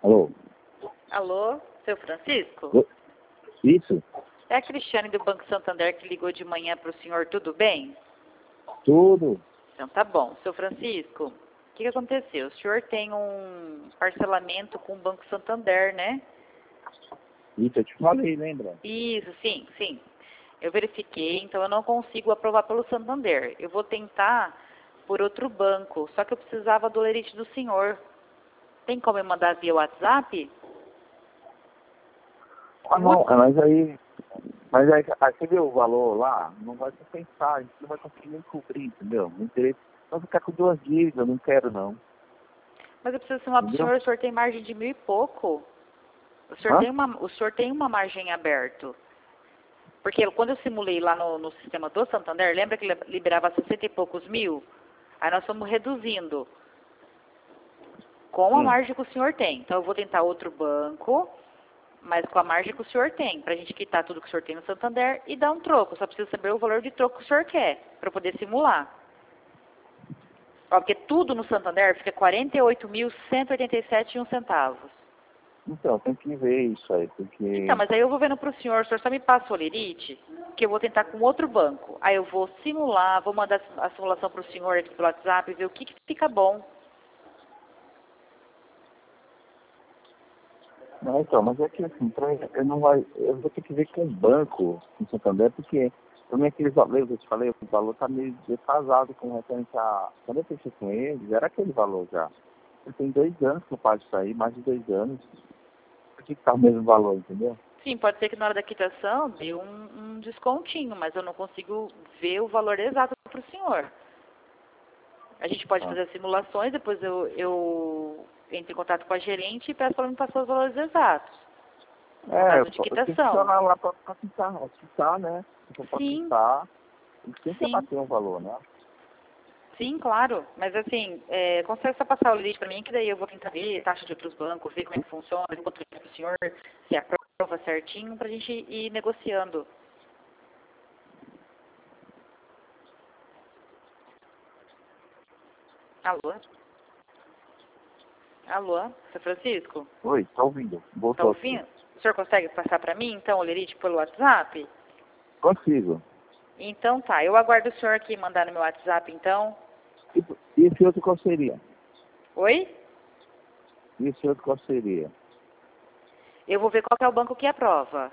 Alô? Alô, seu Francisco? Oi? Isso? É a Cristiane do Banco Santander que ligou de manhã para o senhor, tudo bem? Tudo? Então tá bom. Seu Francisco, o que aconteceu? O senhor tem um parcelamento com o Banco Santander, né? Isso, eu te falei, lembra? Isso, sim, sim. Eu verifiquei, então eu não consigo aprovar pelo Santander. Eu vou tentar por outro banco, só que eu precisava do lerite do senhor. Tem como eu mandar via WhatsApp? Ah, não, mas aí você vê o valor lá, não vai compensar, a gente não vai conseguir nem cobrir, entendeu? Não interessa. Vai ficar com duas dívidas, eu não quero não, Mas eu preciso assinar para entendeu? o senhor tem margem de 1.000 e pouco. Hã? O senhor tem uma margem aberta. Porque quando eu simulei lá no sistema do Santander, lembra que liberava 60 e poucos mil? Aí nós fomos reduzindo com a Hum. margem que o senhor tem. Então eu vou tentar outro banco, mas com a margem que o senhor tem, para a gente quitar tudo que o senhor tem no Santander e dar um troco. Só preciso saber o valor de troco que o senhor quer, para poder simular. Ó, porque tudo no Santander fica 48.187,01 centavos. Então, tem que ver isso aí, Então, porque... mas aí eu vou vendo para o senhor só me passa o lerite, que eu vou tentar com outro banco. Aí eu vou simular, vou mandar a simulação para o senhor aqui pelo WhatsApp, ver o que fica bom. Não, então, mas é que assim, eu vou ter que ver com o banco em Santander, porque também aqueles valores, eu te falei, o valor tá meio defasado com referência a... Quando eu fechei com eles, era aquele valor já. Tem 2 anos que eu pago isso aí, mais de 2 anos. Por que tá o mesmo valor, entendeu? Sim, pode ser que na hora da quitação dê um descontinho, mas eu não consigo ver o valor exato para o senhor. A gente pode Ah. fazer as simulações, depois eu entro em contato com a gerente e peço para ela me passar os valores exatos, no caso de Eu tenho que quitação. chamar lá pra quitar, né? Se for pra Sim, quitar, ele tem que sim. abater um valor, né? Sim, claro. Mas assim, consegue só passar o limite para mim, que daí eu vou tentar ver taxa de outros bancos, ver como é que funciona, quanto é para o senhor, se aprova certinho, para a gente ir negociando. Alô? Alô? Seu Francisco? Oi, tá ouvindo? Tá Voltou aqui. ouvindo? O senhor consegue passar para mim, então, o lerite pelo WhatsApp? Consigo. Então tá, eu aguardo o senhor aqui mandar no meu WhatsApp, então. E esse outro qual seria? Oi? E esse outro qual seria? Eu vou ver qual que é o banco que aprova.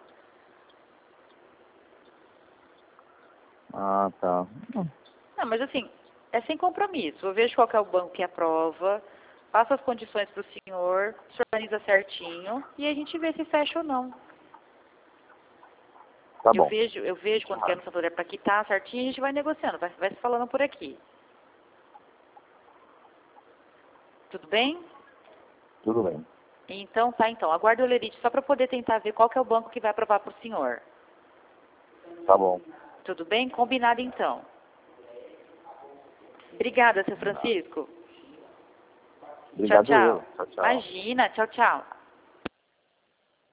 Ah, tá. Não, mas assim, é sem compromisso. Eu vejo qual que é o banco que aprova, passo as condições para o senhor, se organiza certinho e a gente vê se fecha ou não. Tá Eu bom. vejo quanto que é no Santander para quitar certinho e a gente vai negociando, vai se falando por aqui. Tudo bem? Tudo bem. Então tá, então. Aguardo o lerite só para poder tentar ver qual que é o banco que vai aprovar para o senhor. Tá bom. Tudo bem? Combinado então. Obrigada, seu Francisco. Tchau, Obrigado eu. tchau. Tchau, tchau. Imagina, tchau, tchau.